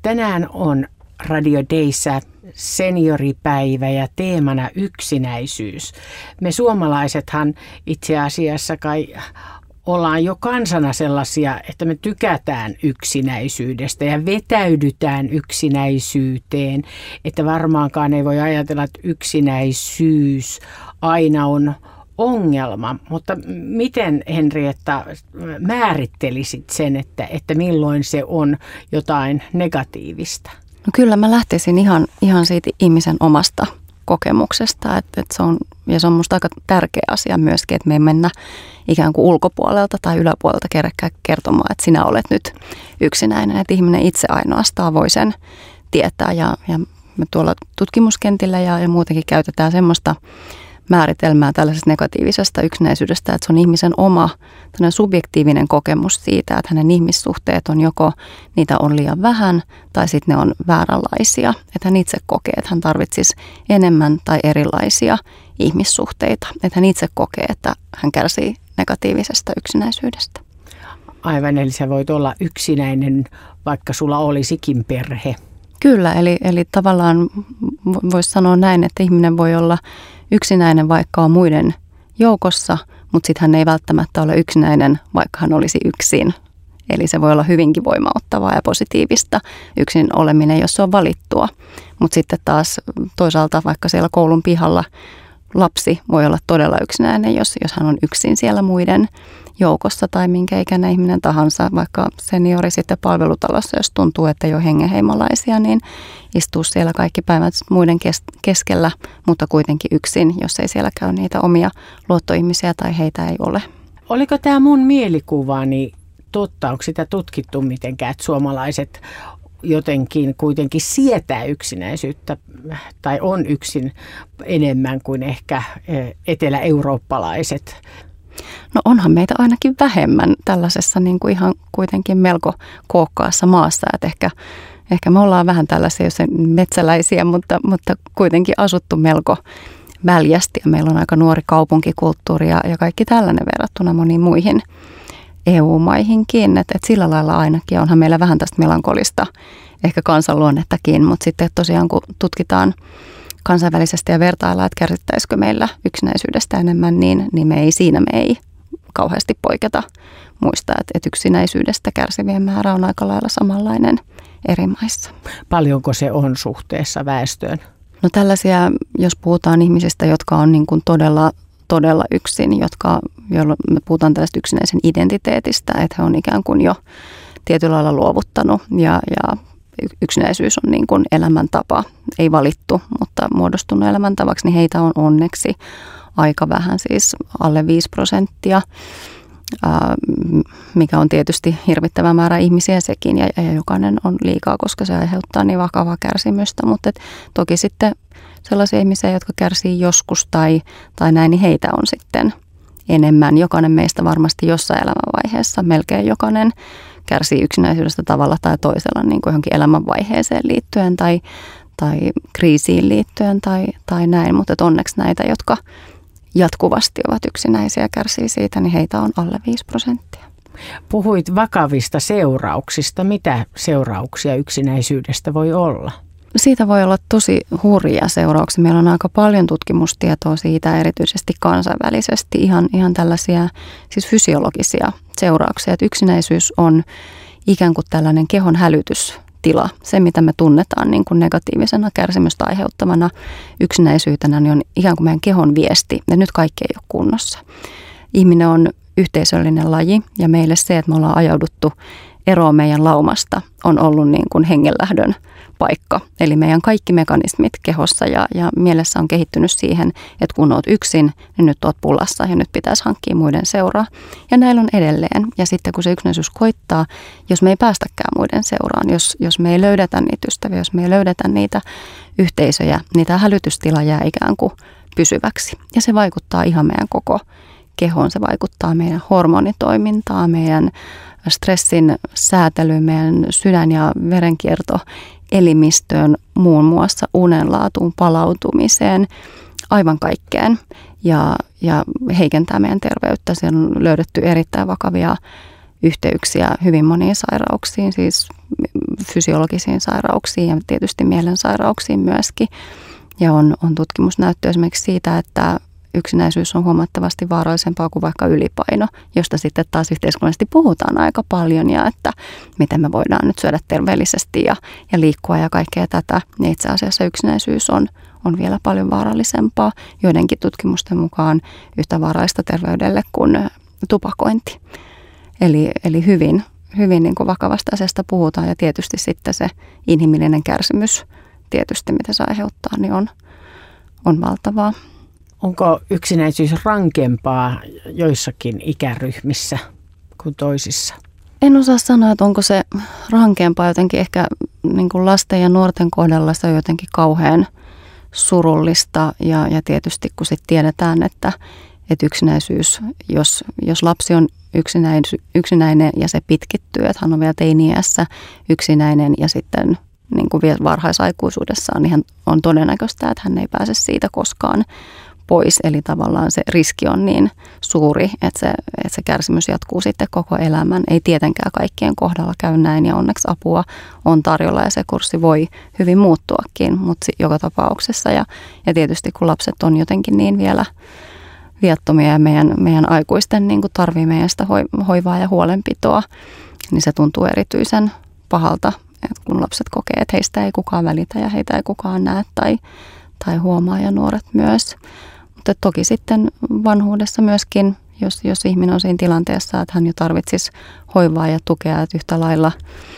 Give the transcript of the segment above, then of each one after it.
Tänään on Radio Dayssä senioripäivä ja teemana yksinäisyys. Me suomalaisethan itse asiassa kai ollaan jo kansana sellaisia, että me tykätään yksinäisyydestä ja vetäydytään yksinäisyyteen. Että varmaankaan ei voi ajatella, että yksinäisyys aina on ongelma. Mutta miten, Henrietta, määrittelisit sen, että milloin se on jotain negatiivista? No kyllä mä lähtisin ihan siitä ihmisen omasta kokemuksesta, että se on musta aika tärkeä asia myöskin, että me ei mennä ikään kuin ulkopuolelta tai yläpuolelta kertomaan, että sinä olet nyt yksinäinen, että ihminen itse ainoastaan voi sen tietää ja me tuolla tutkimuskentillä ja muutenkin käytetään semmoista määritelmää tällaisesta negatiivisesta yksinäisyydestä, että se on ihmisen oma subjektiivinen kokemus siitä, että hänen ihmissuhteet on joko niitä on liian vähän tai sitten ne on vääränlaisia. Että hän itse kokee, että hän tarvitsisi enemmän tai erilaisia ihmissuhteita. Että hän itse kokee, että hän kärsii negatiivisesta yksinäisyydestä. Aivan, eli sä voit olla yksinäinen, vaikka sulla olisikin perhe. Kyllä, eli tavallaan voisi sanoa näin, että ihminen voi olla yksinäinen, vaikka on muiden joukossa, mutta sitten hän ei välttämättä ole yksinäinen, vaikka hän olisi yksin. Eli se voi olla hyvinkin voimauttavaa ja positiivista yksin oleminen, jos se on valittua. Mutta sitten taas toisaalta vaikka siellä koulun pihalla lapsi voi olla todella yksinäinen, jos hän on yksin siellä muiden joukossa tai minkä ikäinen ihminen tahansa, vaikka seniori sitten palvelutalossa, jos tuntuu, että ei ole hengenheimolaisia, niin istuu siellä kaikki päivät muiden keskellä, mutta kuitenkin yksin, jos ei siellä käy niitä omia luottoihmisiä tai heitä ei ole. Oliko tämä mun mielikuvani totta? Onko sitä tutkittu mitenkään, että suomalaiset jotenkin kuitenkin sietää yksinäisyyttä tai on yksin enemmän kuin ehkä etelä-eurooppalaiset? No onhan meitä ainakin vähemmän tällaisessa niin kuin ihan kuitenkin melko kookkaassa maassa, että ehkä me ollaan vähän tällaisia metsäläisiä, mutta kuitenkin asuttu melko väljästi ja meillä on aika nuori kaupunkikulttuuri ja kaikki tällainen verrattuna moniin muihin EU-maihinkin, että sillä lailla ainakin onhan meillä vähän tästä melankolista ehkä kansanluonnettakin, mutta sitten tosiaan kun tutkitaan kansainvälisesti ja vertaillaan, että kärsittäisikö meillä yksinäisyydestä enemmän, niin me ei kauheasti poiketa muista, että yksinäisyydestä kärsivien määrä on aika lailla samanlainen eri maissa. Paljonko se on suhteessa väestöön? No tällaisia, jos puhutaan ihmisistä, jotka on niin kuin todella yksin, joilla me puhutaan tällaista yksinäisen identiteetistä, että he on ikään kuin jo tietyllä lailla luovuttanut ja yksinäisyys on niin kuin elämäntapa, ei valittu, mutta muodostunut elämäntavaksi, niin heitä on onneksi aika vähän, siis alle 5%, mikä on tietysti hirvittävä määrä ihmisiä sekin, ja jokainen on liikaa, koska se aiheuttaa niin vakavaa kärsimystä, mutta toki sitten sellaisia ihmisiä, jotka kärsii joskus tai näin, niin heitä on sitten enemmän. Jokainen meistä varmasti jossain elämänvaiheessa, melkein jokainen kärsii yksinäisyydestä tavalla tai toisella niin kuin johonkin elämänvaiheeseen liittyen tai kriisiin liittyen tai näin, mutta onneksi näitä, jotka jatkuvasti ovat yksinäisiä ja kärsii siitä, niin heitä on alle 5%. Puhuit vakavista seurauksista. Mitä seurauksia yksinäisyydestä voi olla? Siitä voi olla tosi hurjia seurauksia. Meillä on aika paljon tutkimustietoa siitä, erityisesti kansainvälisesti, ihan tällaisia siis fysiologisia seurauksia. Että yksinäisyys on ikään kuin tällainen kehon hälytystila. Se, mitä me tunnetaan niin kuin negatiivisena kärsimystä aiheuttavana yksinäisyytenä, niin on ikään kuin meidän kehon viesti, että nyt kaikki ei ole kunnossa. Ihminen on yhteisöllinen laji ja meille se, että me ollaan ajauduttu eroon meidän laumasta, on ollut niin kuin hengenlähdön paikka. Eli meidän kaikki mekanismit kehossa ja mielessä on kehittynyt siihen, että kun olet yksin, niin nyt olet pulassa ja nyt pitäisi hankkia muiden seuraa. Ja näillä on edelleen. Ja sitten kun se yksinäisyys koittaa, jos me ei päästäkään muiden seuraan, jos me ei löydetä niitä ystäviä, jos me ei löydetä niitä yhteisöjä, niin tämä hälytystila jää ikään kuin pysyväksi. Ja se vaikuttaa ihan meidän koko kehoon. Se vaikuttaa meidän hormonitoimintaan, meidän stressin säätelyyn, meidän sydän- ja verenkiertoelimistöön, muun muassa unenlaatuun, palautumiseen, aivan kaikkeen ja heikentää meidän terveyttä. Siellä on löydetty erittäin vakavia yhteyksiä hyvin moniin sairauksiin, siis fysiologisiin sairauksiin ja tietysti mielensairauksiin myöskin. Ja on tutkimusnäyttöä esimerkiksi siitä, että yksinäisyys on huomattavasti vaarallisempaa kuin vaikka ylipaino, josta sitten taas yhteiskunnallisesti puhutaan aika paljon ja että miten me voidaan nyt syödä terveellisesti ja liikkua ja kaikkea tätä. Ja itse asiassa yksinäisyys on vielä paljon vaarallisempaa, joidenkin tutkimusten mukaan yhtä vaarallista terveydelle kuin tupakointi. Eli hyvin niin kuin vakavasta asiasta puhutaan ja tietysti sitten se inhimillinen kärsimys tietysti, mitä se aiheuttaa, niin on valtavaa. Onko yksinäisyys rankempaa joissakin ikäryhmissä kuin toisissa? En osaa sanoa, että onko se rankempaa jotenkin ehkä niin kuin lasten ja nuorten kohdalla se on jotenkin kauhean surullista ja tietysti kun sitten tiedetään, että yksinäisyys, jos lapsi on yksinäinen ja se pitkittyy, että hän on vielä teini-iässä yksinäinen ja sitten niin kuin vielä varhaisaikuisuudessaan, niin on todennäköistä, että hän ei pääse siitä koskaan pois. Eli tavallaan se riski on niin suuri, että se kärsimys jatkuu sitten koko elämän. Ei tietenkään kaikkien kohdalla käy näin ja onneksi apua on tarjolla ja se kurssi voi hyvin muuttuakin, mutta joka tapauksessa. Ja tietysti kun lapset on jotenkin niin vielä viattomia ja meidän aikuisten niin kuin tarvii meidän sitä hoivaa ja huolenpitoa, niin se tuntuu erityisen pahalta, että kun lapset kokee, että heistä ei kukaan välitä ja heitä ei kukaan näe tai huomaa ja nuoret myös. Mutta toki sitten vanhuudessa myöskin, jos ihminen on siinä tilanteessa, että hän jo tarvitsisi hoivaa ja tukea, että yhtä lailla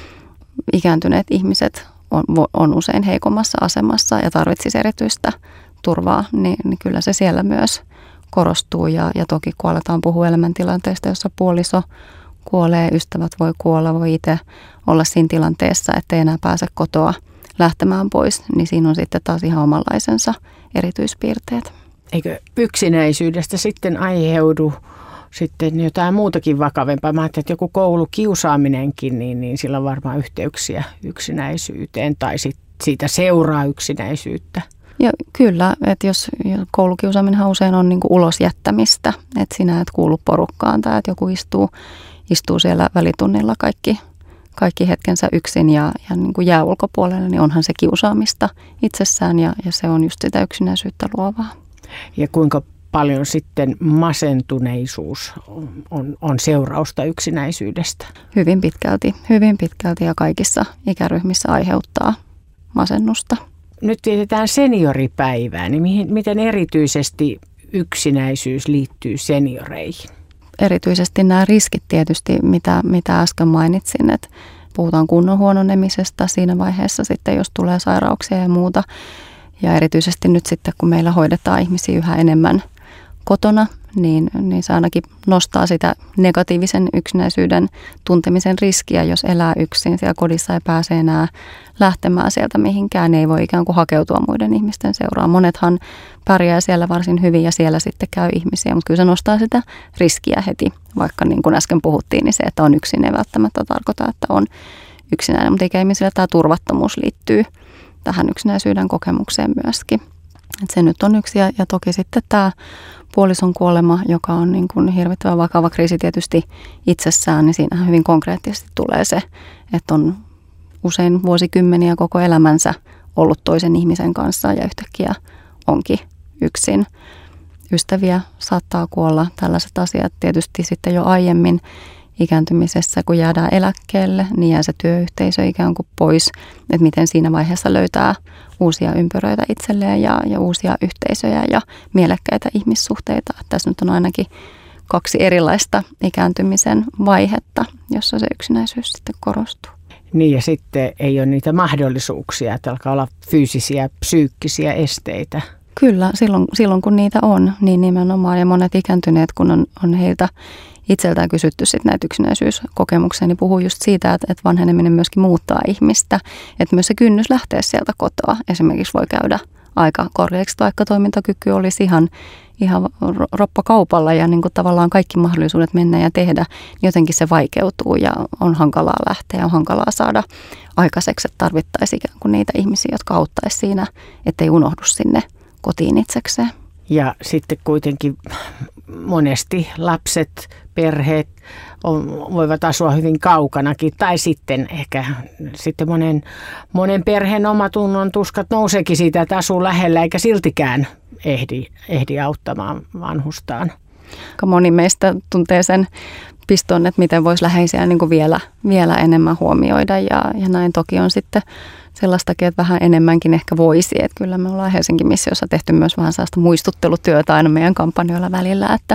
ikääntyneet ihmiset on usein heikommassa asemassa ja tarvitsisi erityistä turvaa, niin kyllä se siellä myös korostuu. Ja toki kun aletaan puhua elämäntilanteesta, jossa puoliso kuolee, ystävät voi kuolla, voi itse olla siinä tilanteessa, ettei enää pääse kotoa lähtemään pois, niin siinä on sitten taas ihan omanlaisensa erityispiirteet. Eikö yksinäisyydestä sitten aiheudu sitten jotain muutakin vakavempaa? Mä ajattelin, että joku koulukiusaaminenkin, niin sillä on varmaan yhteyksiä yksinäisyyteen tai siitä seuraa yksinäisyyttä. Ja kyllä, että jos koulukiusaaminen usein on niin kuin ulosjättämistä, että sinä et kuulu porukkaan tai että joku istuu siellä välitunnilla kaikki hetkensä yksin ja niin kuin jää ulkopuolelle, niin onhan se kiusaamista itsessään ja se on just sitä yksinäisyyttä luovaa. Ja kuinka paljon sitten masentuneisuus on seurausta yksinäisyydestä? Hyvin pitkälti ja kaikissa ikäryhmissä aiheuttaa masennusta. Nyt vietetään senioripäivää, niin miten erityisesti yksinäisyys liittyy senioreihin? Erityisesti nämä riskit tietysti, mitä äsken mainitsin, että puhutaan kunnon huononemisesta siinä vaiheessa sitten, jos tulee sairauksia ja muuta. Ja erityisesti nyt sitten, kun meillä hoidetaan ihmisiä yhä enemmän kotona, niin se ainakin nostaa sitä negatiivisen yksinäisyyden tuntemisen riskiä, jos elää yksin siellä kodissa ei pääse enää lähtemään sieltä mihinkään, ei voi ikään kuin hakeutua muiden ihmisten seuraan. Monethan pärjää siellä varsin hyvin ja siellä sitten käy ihmisiä, mutta kyllä se nostaa sitä riskiä heti, vaikka niin kuin äsken puhuttiin, niin se, että on yksin ei välttämättä tarkoita, että on yksinäinen, mutta ikäihmisillä tämä turvattomuus liittyy tähän yksinäisyyden kokemukseen myöskin. Et se nyt on yksi ja toki sitten tämä puolison kuolema, joka on niin kuin hirvittävän vakava kriisi tietysti itsessään, niin siinähän hyvin konkreettisesti tulee se, että on usein vuosikymmeniä koko elämänsä ollut toisen ihmisen kanssa ja yhtäkkiä onkin yksin. Ystäviä saattaa kuolla, tällaiset asiat tietysti sitten jo aiemmin ikääntymisessä, kun jäädään eläkkeelle, niin jää se työyhteisö ikään kuin pois, että miten siinä vaiheessa löytää uusia ympyröitä itselleen ja uusia yhteisöjä ja mielekkäitä ihmissuhteita. Tässä nyt on ainakin 2 erilaista ikääntymisen vaihetta, jossa se yksinäisyys sitten korostuu. Niin ja sitten ei ole niitä mahdollisuuksia, että alkaa olla fyysisiä, psyykkisiä esteitä. Kyllä, silloin kun niitä on, niin nimenomaan ja monet ikääntyneet, kun on heiltä itseltään kysytty sitten näitä yksinäisyyskokemuksia, niin puhuu just siitä, että vanheneminen myöskin muuttaa ihmistä. Että myös se kynnys lähteä sieltä kotoa esimerkiksi voi käydä aika korkeaksi, vaikka toimintakyky olisi ihan roppakaupalla ja niin kuin tavallaan kaikki mahdollisuudet mennä ja tehdä, niin jotenkin se vaikeutuu ja on hankalaa lähteä ja on hankalaa saada aikaiseksi, että tarvittaisiin ikään kuin niitä ihmisiä, jotka auttaisi siinä, ettei unohdu sinne kotiin itsekseen. Ja sitten kuitenkin monesti lapset, perheet voivat asua hyvin kaukanakin. Tai sitten ehkä monen perheen omatunnon tuskat nouseekin siitä, että asuu lähellä eikä siltikään ehdi auttamaan vanhustaan. Aika moni meistä tuntee sen piston, että miten voisi läheisiä niin kuin vielä enemmän huomioida ja näin toki on sitten sellaistakin, että vähän enemmänkin ehkä voisi. Että kyllä me ollaan Helsingin missiossa tehty myös vähän sellaista muistuttelutyötä aina meidän kampanjoilla välillä, että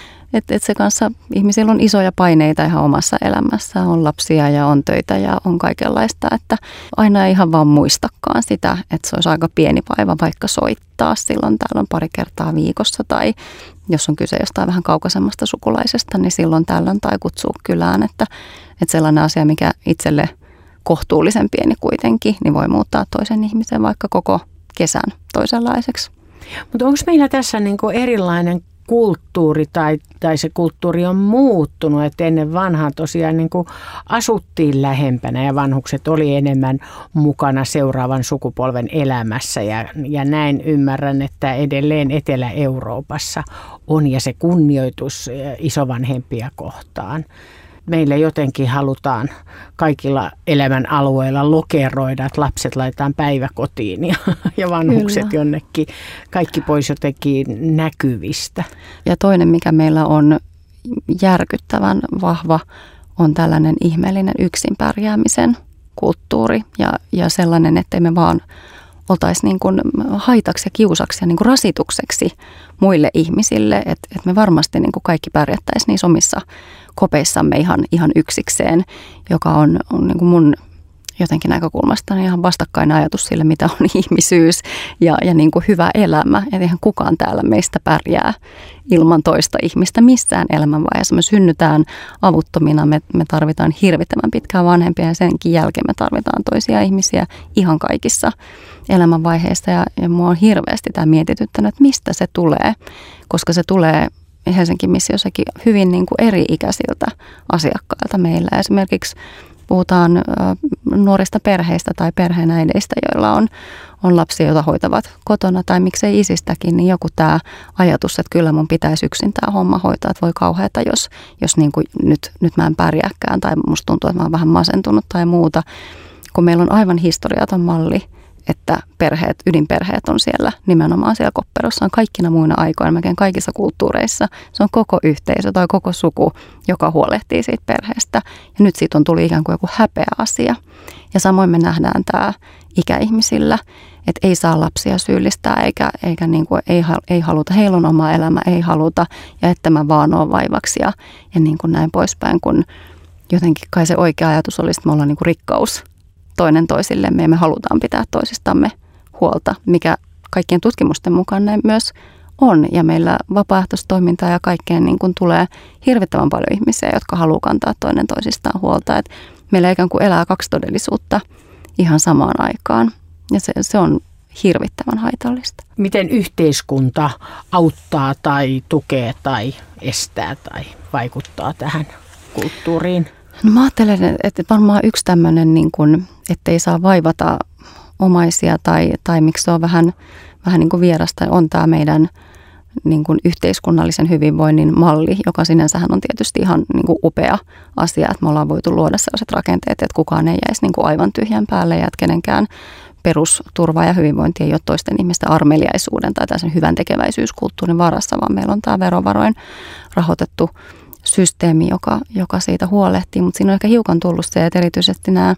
se kanssa ihmisillä on isoja paineita ihan omassa elämässä, on lapsia ja on töitä ja on kaikenlaista, että aina ei ihan vaan muistakaan sitä, että se olisi aika pieni vaiva vaikka soittaa silloin tällöin pari kertaa viikossa tai jos on kyse jostain vähän kaukaisemmasta sukulaisesta, niin silloin tällöin tai kutsuu kylään, että sellainen asia, mikä itselle kohtuullisen pieni kuitenkin, niin voi muuttaa toisen ihmisen vaikka koko kesän toisenlaiseksi. Mutta onko meillä tässä niinku erilainen kulttuuri tai se kulttuuri on muuttunut, että ennen vanhaan tosiaan niin kuin asuttiin lähempänä ja vanhukset oli enemmän mukana seuraavan sukupolven elämässä ja näin ymmärrän, että edelleen Etelä-Euroopassa on ja se kunnioitus isovanhempia kohtaan. Meillä jotenkin halutaan kaikilla elämän alueilla lokeroida, että lapset laitetaan päiväkotiin ja vanhukset Kyllä. jonnekin, kaikki pois jotenkin näkyvistä. Ja toinen, mikä meillä on järkyttävän vahva, on tällainen ihmeellinen yksin pärjäämisen kulttuuri ja sellainen, ettei me vaan oltaisi niin kuin haitaksi ja kiusaksi ja niin kuin rasitukseksi muille ihmisille, että me varmasti niin kuin kaikki pärjättäisiin niissä omissa kopeissamme ihan yksikseen, joka on niin kuin mun jotenkin näkökulmasta niin ihan vastakkainen ajatus sille, mitä on ihmisyys ja niin kuin hyvä elämä. Et eihän kukaan täällä meistä pärjää ilman toista ihmistä missään elämänvaiheessa. Me synnytään avuttomina, me tarvitaan hirvittävän pitkään vanhempia ja senkin jälkeen me tarvitaan toisia ihmisiä ihan kaikissa elämänvaiheissa. Ja mua on hirveästi tämä mietityttänyt, että mistä se tulee, koska se tulee Helsingin missiossakin hyvin niin kuin eri-ikäisiltä asiakkailta meillä. Esimerkiksi puhutaan nuorista perheistä tai perheenäideistä, joilla on lapsia, joita hoitavat kotona tai miksei isistäkin, niin joku tämä ajatus, että kyllä mun pitäisi yksin tämä homma hoitaa, että voi kauheata, jos niin kuin nyt mä en pärjääkään tai musta tuntuu, että mä oon vähän masentunut tai muuta, kun meillä on aivan historiaton malli, että ydinperheet on siellä nimenomaan siellä kopperossaan kaikkina muina aikoina, melkein kaikissa kulttuureissa. Se on koko yhteisö tai koko suku, joka huolehtii siitä perheestä. Ja nyt siitä on tullut ikään kuin joku häpeä asia. Ja samoin me nähdään tämä ikäihmisillä, että ei saa lapsia syyllistää eikä niin kuin ei haluta, heillä on oma elämä, ei haluta ja että mä vaan oon vaivaksi ja niin kuin näin poispäin, kun jotenkin kai se oikea ajatus olisi, että me ollaan niin kuin rikkaus toinen toisillemme ja me halutaan pitää toisistamme huolta, mikä kaikkien tutkimusten mukaan näin myös on. Ja meillä vapaaehtoistoimintaa ja kaikkeen niin kuin tulee hirvittävän paljon ihmisiä, jotka haluaa kantaa toinen toisistaan huolta. Et meillä ikään kuin elää kaksi todellisuutta ihan samaan aikaan ja se on hirvittävän haitallista. Miten yhteiskunta auttaa tai tukee tai estää tai vaikuttaa tähän kulttuuriin? No mä ajattelen, että varmaan yksi tämmöinen, niin kuin, ettei saa vaivata omaisia tai miksi se on vähän niin kuin vierasta, on tämä meidän niin kuin yhteiskunnallisen hyvinvoinnin malli, joka sinänsähän on tietysti ihan niin kuin upea asia, että me ollaan voitu luoda sellaiset rakenteet, että kukaan ei jäisi niin kuin aivan tyhjän päälle ja että kenenkään perusturva ja hyvinvointi ei ole toisten ihmisten armeliaisuuden tai tällaisen hyvän tekeväisyyskulttuurin varassa, vaan meillä on tämä verovaroin rahoitettu systeemi, joka siitä huolehtii, mutta siinä on ehkä hiukan tullut se, että erityisesti nämä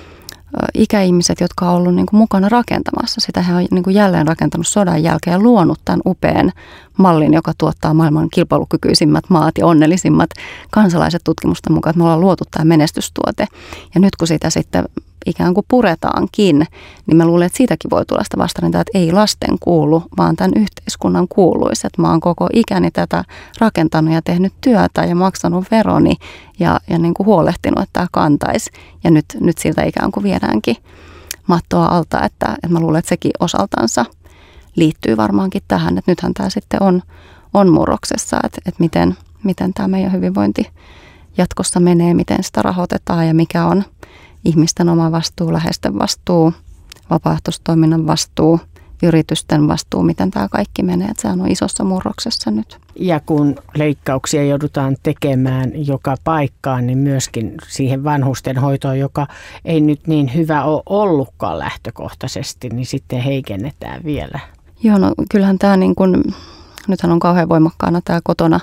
ikäihmiset, jotka on ollut niin kuin mukana rakentamassa sitä, he on niin kuin jälleen rakentanut sodan jälkeen ja luonut tämän upean mallin, joka tuottaa maailman kilpailukykyisimmät maat ja onnellisimmat kansalaiset tutkimusten mukaan, että me ollaan luotu tämä menestystuote. Ja nyt kun sitä sitten ikään kuin puretaankin, niin mä luulen, että siitäkin voi tulla sitä vastarintaa, että ei lasten kuulu, vaan tämän yhteiskunnan kuuluisi. Että mä oon koko ikäni tätä rakentanut ja tehnyt työtä ja maksanut veroni ja niin kuin huolehtinut, että tämä kantaisi. Ja nyt siltä ikään kuin viedäänkin mattoa alta, että mä luulen, että sekin osaltansa liittyy varmaankin tähän, että nythän tämä sitten on murroksessa, että miten tämä meidän hyvinvointi jatkossa menee, miten sitä rahoitetaan ja mikä on ihmisten oma vastuu, läheisten vastuu, vapaaehtoistoiminnan vastuu yritysten vastuu, miten tämä kaikki menee. Että sehän on isossa murroksessa nyt. Ja kun leikkauksia joudutaan tekemään joka paikkaan, niin myöskin siihen vanhusten hoitoon, joka ei nyt niin hyvä ole ollutkaan lähtökohtaisesti, niin sitten heikennetään vielä. Joo, no kyllähän tämä niin kuin, nythän on kauhean voimakkaana tämä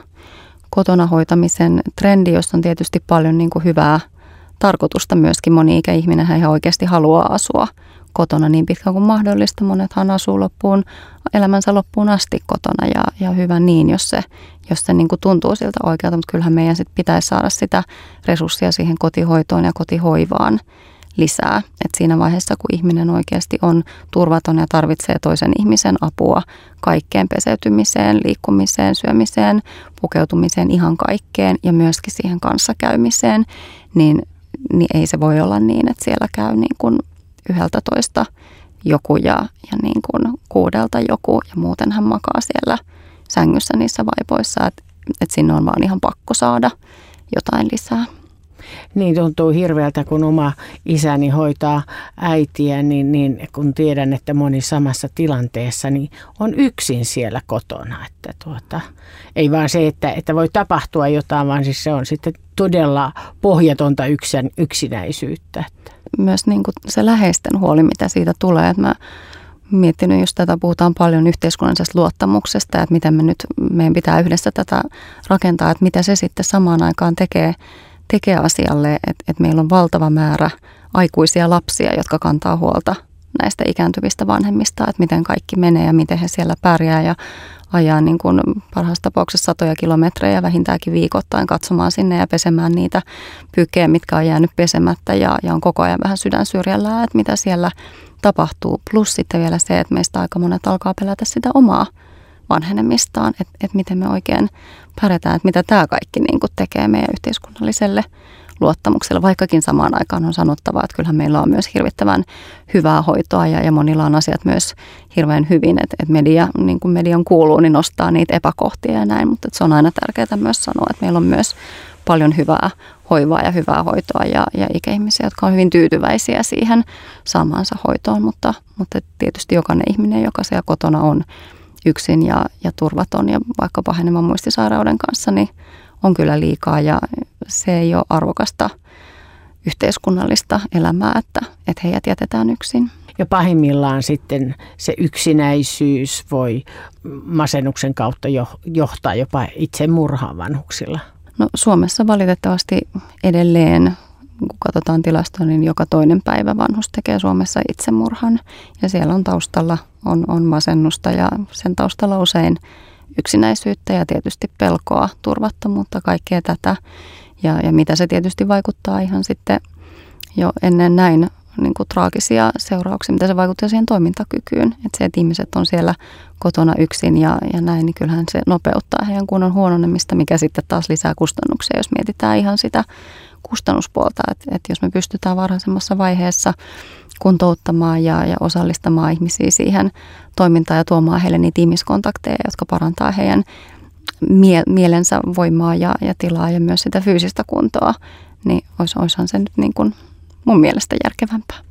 kotona hoitamisen trendi, jossa on tietysti paljon niin kuin hyvää tarkoitusta myöskin. Moni ikäihminen ihan oikeasti haluaa asua kotona niin pitkään kuin mahdollista. Monethan asuu elämänsä loppuun asti kotona ja hyvä niin, jos se niin kuin tuntuu siltä oikealta, mutta kyllähän meidän sit pitäisi saada sitä resurssia siihen kotihoitoon ja kotihoivaan lisää. Et siinä vaiheessa, kun ihminen oikeasti on turvaton ja tarvitsee toisen ihmisen apua kaikkeen peseytymiseen, liikkumiseen, syömiseen, pukeutumiseen, ihan kaikkeen ja myöskin siihen kanssakäymiseen, niin ei se voi olla niin, että siellä käy niin kuin 11 joku ja niin kuin 6 joku ja muuten hän makaa siellä sängyssä niissä vaipoissa, että sinne on vaan ihan pakko saada jotain lisää. Niin tuntuu hirveältä, kun oma isäni hoitaa äitiä, niin kun tiedän, että moni samassa tilanteessa niin on yksin siellä kotona. Että ei vaan se, että voi tapahtua jotain, vaan siis se on sitten todella pohjatonta yksinäisyyttä. Myös niin kuin se läheisten huoli, mitä siitä tulee. Että mä miettinyt just tätä, puhutaan paljon yhteiskunnallisesta luottamuksesta, että miten meidän pitää yhdessä tätä rakentaa, että mitä se sitten samaan aikaan tekee asialle, että meillä on valtava määrä aikuisia lapsia, jotka kantaa huolta näistä ikääntyvistä vanhemmista, että miten kaikki menee ja miten he siellä pärjää ja ajaa niin kuin parhaassa tapauksessa 100 kilometrejä vähintäänkin viikoittain katsomaan sinne ja pesemään niitä pyykkejä, mitkä on jäänyt pesemättä ja on koko ajan vähän sydän syrjällä, että mitä siellä tapahtuu. Plus sitten vielä se, että meistä aika monet alkaa pelätä sitä omaa vanhenemistaan, että miten me oikein pärjätään, että mitä tämä kaikki niin kuin tekee meidän yhteiskunnalliselle luottamukselle, vaikkakin samaan aikaan on sanottava, että kyllähän meillä on myös hirvittävän hyvää hoitoa ja monilla on asiat myös hirveän hyvin, että media, niin kuin median kuuluu, niin nostaa niitä epäkohtia ja näin, mutta se on aina tärkeää myös sanoa, että meillä on myös paljon hyvää hoivaa ja hyvää hoitoa ja ikäihmisiä, jotka on hyvin tyytyväisiä siihen saamaansa hoitoon, mutta tietysti jokainen ihminen, joka siellä kotona on yksin ja turvaton ja vaikka pahenevan muistisairauden kanssa, niin on kyllä liikaa ja se ei ole arvokasta yhteiskunnallista elämää, että heidät jätetään yksin. Ja pahimmillaan sitten se yksinäisyys voi masennuksen kautta johtaa jopa itsemurhaan vanhuksilla. No Suomessa valitettavasti edelleen, kun katsotaan tilastoa, niin joka toinen päivä vanhus tekee Suomessa itsemurhan. Ja siellä on taustalla on masennusta ja sen taustalla usein yksinäisyyttä ja tietysti pelkoa, turvattomuutta, kaikkea tätä. Ja mitä se tietysti vaikuttaa ihan sitten jo ennen näin niin kuin traagisia seurauksia, mitä se vaikuttaa siihen toimintakykyyn. Että se, että ihmiset on siellä kotona yksin ja näin, niin kyllähän se nopeuttaa heidän kunnon huononemista, mikä sitten taas lisää kustannuksia, jos mietitään ihan sitä kustannuspuolta. Että jos me pystytään varhaisemmassa vaiheessa kuntouttamaan ja osallistamaan ihmisiä siihen toimintaan ja tuomaan heille niitä ihmiskontakteja, jotka parantaa heidän mielensä voimaa ja tilaa ja myös sitä fyysistä kuntoa, niin olisihan se nyt niin kuin mun mielestä järkevämpää.